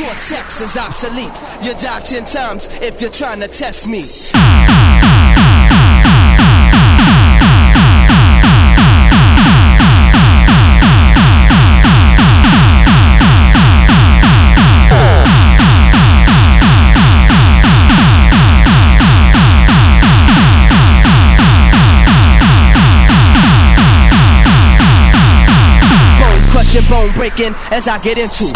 cortex is obsolete. You die 10 times if you're trying to test me. Crushing, bone breaking as I get into.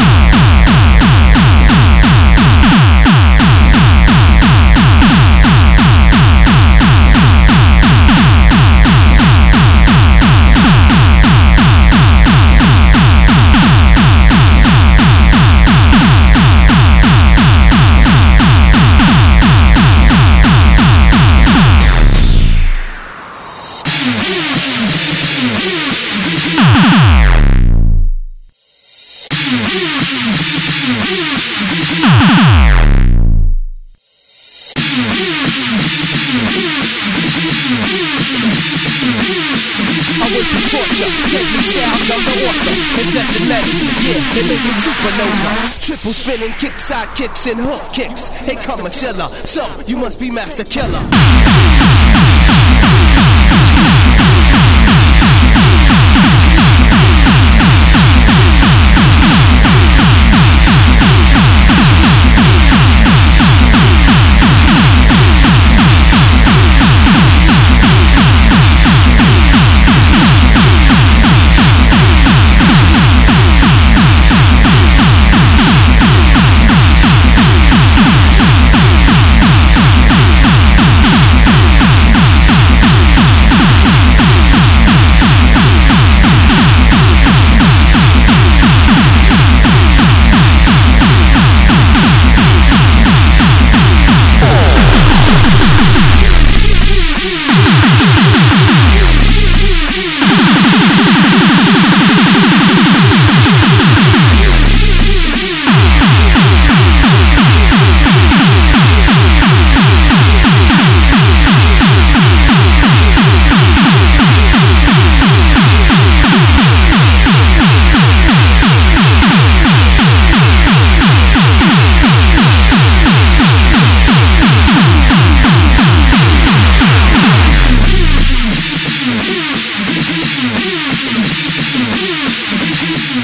I work the torture, deadly styles of the author. Ingested letters, yeah, they make me supernova. Triple spinning kick, side kicks and hook kicks. Hey, come a chiller, so you must be master killer.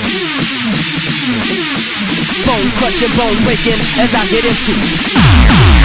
Bone crushing, bone breaking as I get into.